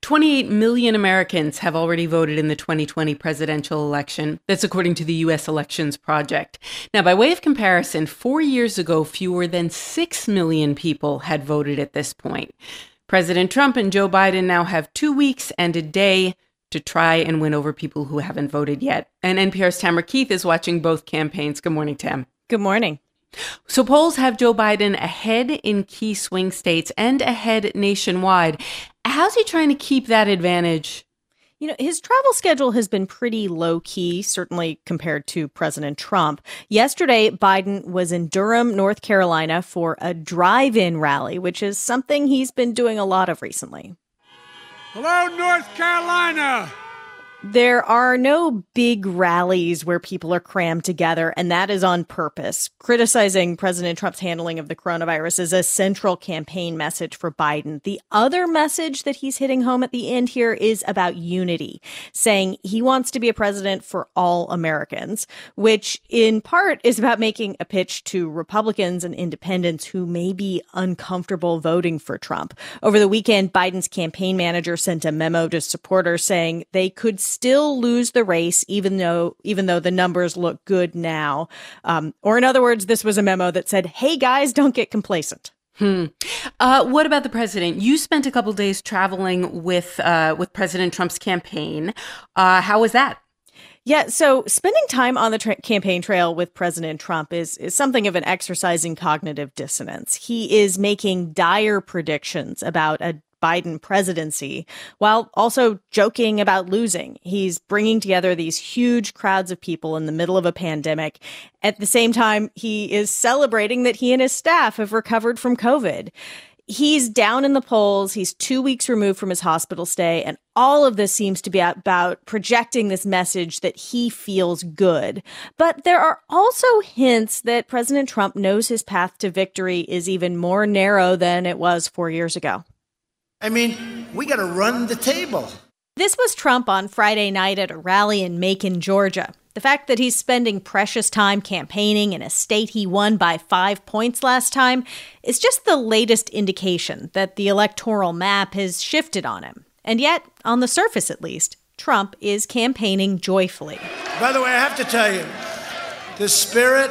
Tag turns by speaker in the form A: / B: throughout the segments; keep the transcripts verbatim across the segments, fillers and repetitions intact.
A: twenty-eight million Americans have already voted in the twenty twenty presidential election. That's according to the U S Elections Project. Now, by way of comparison, four years ago, fewer than six million people had voted at this point. President Trump and Joe Biden now have two weeks and a day to try and win over people who haven't voted yet. And N P R's Tamara Keith is watching both campaigns. Good morning, Tam.
B: Good morning.
A: So polls have Joe Biden ahead in key swing states and ahead nationwide. How's he trying to keep that advantage?
B: You know, his travel schedule has been pretty low key, certainly compared to President Trump. Yesterday, Biden was in Durham, North Carolina for a drive-in rally, which is something he's been doing a lot of recently.
C: Hello, North Carolina.
B: There are no big rallies where people are crammed together, and that is on purpose. Criticizing President Trump's handling of the coronavirus is a central campaign message for Biden. The other message that he's hitting home at the end here is about unity, saying he wants to be a president for all Americans, which in part is about making a pitch to Republicans and independents who may be uncomfortable voting for Trump. Over the weekend, Biden's campaign manager sent a memo to supporters saying they could still lose the race, even though even though the numbers look good now. Um, or in other words, this was a memo that said, hey, guys, don't get complacent.
A: Hmm. Uh, what about the president? You spent a couple days traveling with uh, with President Trump's campaign. Uh, how was that?
B: Yeah, so spending time on the tra- campaign trail with President Trump is, is something of an exercise in cognitive dissonance. He is making dire predictions about a Biden presidency while also joking about losing. He's bringing together these huge crowds of people in the middle of a pandemic. At the same time, he is celebrating that he and his staff have recovered from COVID. He's down in the polls. He's two weeks removed from his hospital stay. And all of this seems to be about projecting this message that he feels good. But there are also hints that President Trump knows his path to victory is even more narrow than it was four years ago.
D: I mean, we got to run the table.
B: This was Trump on Friday night at a rally in Macon, Georgia. The fact that he's spending precious time campaigning in a state he won by five points last time is just the latest indication that the electoral map has shifted on him. And yet, on the surface at least, Trump is campaigning joyfully.
D: By the way, I have to tell you, the spirit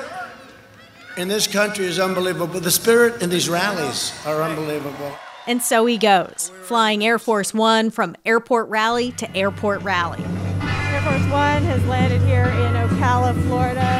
D: in this country is unbelievable. The spirit in these rallies are unbelievable.
B: And so he goes, flying Air Force One from airport rally to airport rally.
E: Air Force One has landed here in Ocala, Florida.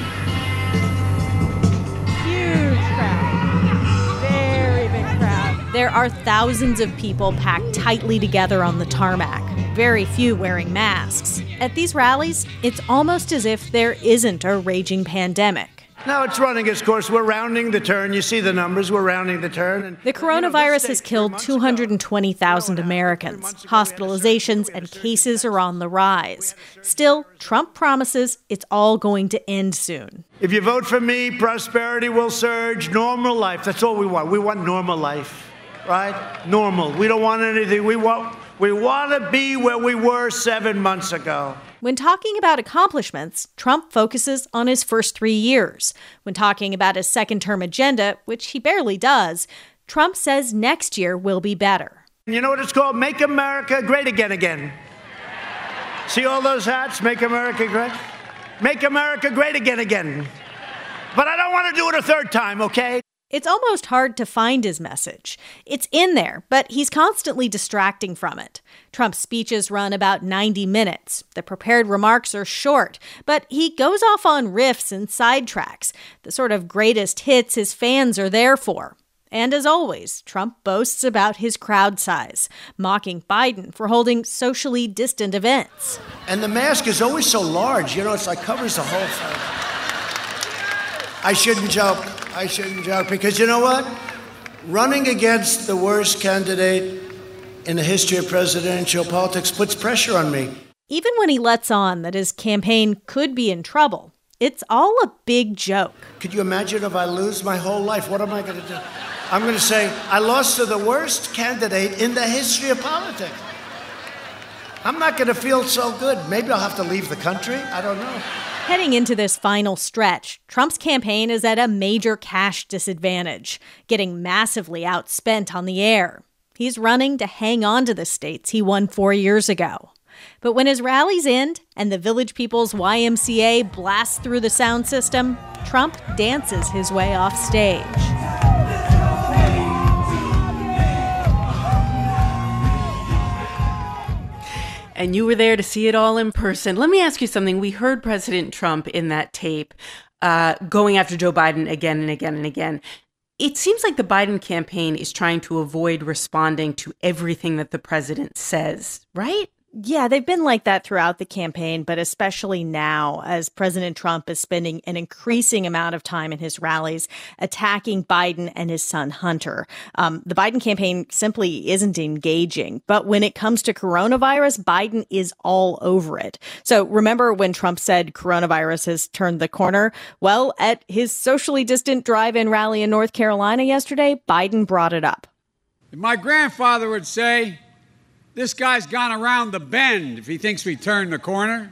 E: Huge crowd. Very big crowd.
B: There are thousands of people packed tightly together on the tarmac, very few wearing masks. At these rallies, it's almost as if there isn't a raging pandemic.
D: Now it's running its course. We're rounding the turn. You see the numbers. We're rounding the turn. And,
B: the coronavirus you know, has killed two hundred twenty thousand Americans. Hospitalizations and cases are on the rise. Still, Trump promises it's all going to end soon.
D: If you vote for me, prosperity will surge. Normal life. That's all we want. We want normal life, right? Normal. We don't want anything. We want, we want to be where we were seven months ago.
B: When talking about accomplishments, Trump focuses on his first three years. When talking about his second-term agenda, which he barely does, Trump says next year will be better.
D: You know what it's called? Make America Great Again again. See all those hats? Make America Great? Make America Great Again again. But I don't want to do it a third time, okay?
B: It's almost hard to find his message. It's in there, but he's constantly distracting from it. Trump's speeches run about ninety minutes. The prepared remarks are short, but he goes off on riffs and sidetracks, the sort of greatest hits his fans are there for. And as always, Trump boasts about his crowd size, mocking Biden for holding socially distant events.
D: And the mask is always so large, you know, it's like covers the whole thing. I shouldn't joke. I shouldn't joke because you know what? Running against the worst candidate in the history of presidential politics puts pressure on me.
B: Even when he lets on that his campaign could be in trouble, it's all a big joke.
D: Could you imagine if I lose my whole life? What am I going to do? I'm going to say, I lost to the worst candidate in the history of politics. I'm not going to feel so good. Maybe I'll have to leave the country. I don't know.
B: Heading into this final stretch, Trump's campaign is at a major cash disadvantage, getting massively outspent on the air. He's running to hang on to the states he won four years ago. But when his rallies end and the Village People's Y M C A blasts through the sound system, Trump dances his way off stage.
A: And you were there to see it all in person. Let me ask you something. We heard President Trump in that tape uh, going after Joe Biden again and again and again. It seems like the Biden campaign is trying to avoid responding to everything that the president says, right?
B: Yeah, they've been like that throughout the campaign, but especially now as President Trump is spending an increasing amount of time in his rallies attacking Biden and his son Hunter. Um, the Biden campaign simply isn't engaging. But when it comes to coronavirus, Biden is all over it. So remember when Trump said coronavirus has turned the corner? Well, at his socially distant drive-in rally in North Carolina yesterday, Biden brought it up.
C: My grandfather would say, this guy's gone around the bend if he thinks we turned the corner.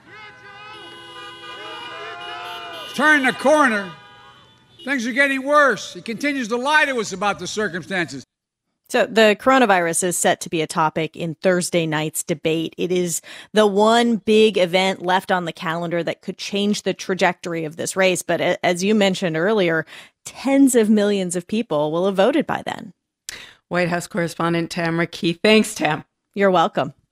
C: Turn the corner. Things are getting worse. He continues to lie to us about the circumstances.
B: So the coronavirus is set to be a topic in Thursday night's debate. It is the one big event left on the calendar that could change the trajectory of this race. But as you mentioned earlier, tens of millions of people will have voted by then.
A: White House correspondent Tamara Keith. Thanks, Tam.
B: You're welcome.